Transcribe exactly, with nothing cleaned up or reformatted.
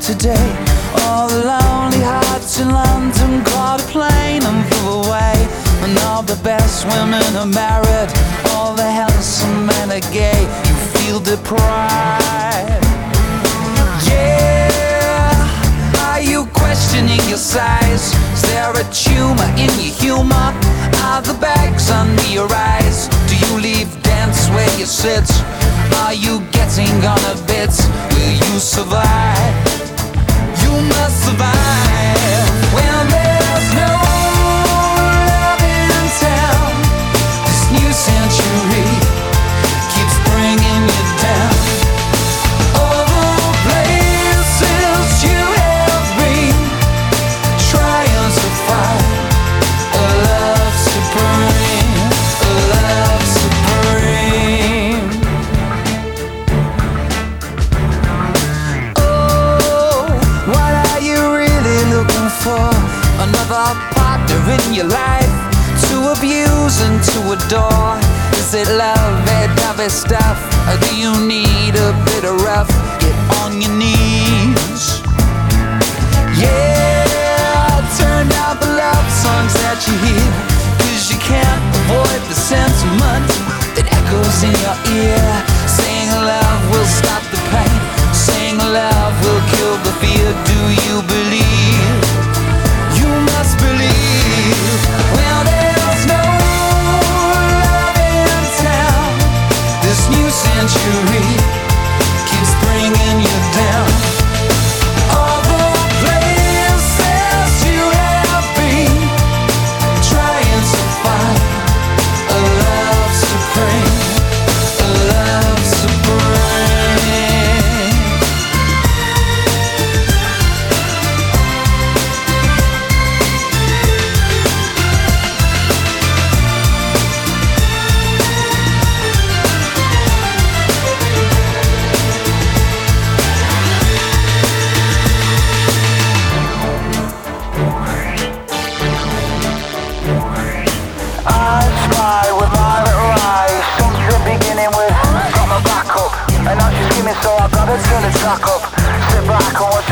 today. All the lonely hearts in London caught a plane and flew away. And all the best women are married, all the handsome men are gay. You feel deprived. Yeah, are you questioning your size? Is there a tumor in your humor? Are the bags under your eyes? Do you leave dance where you sit? Are you getting on a bit? Will you survive? You must survive when there's no love in town. This new century keeps bringing you down. All the places you have been, trying to find a love supreme, a love supreme. Oh, what are you really looking for? Another partner in your life to abuse and to adore? Is it love, that dovey stuff? Or do you need a bit of rough? Get on your knees. Yeah, turn down the love songs that you hear, 'cause you can't avoid the sentiment that echoes in your ear. Saying love will stop the pain, saying love will kill the fear. Do you believe? You must believe. Well, there's no love in town. This new century keeps bringing you down. All the places you have been, trying to find a love supreme, a love supreme. I spy with my little eyes, something beginning with got my back up, and not just skimming, so I gotta turn the track up. Sit back and watch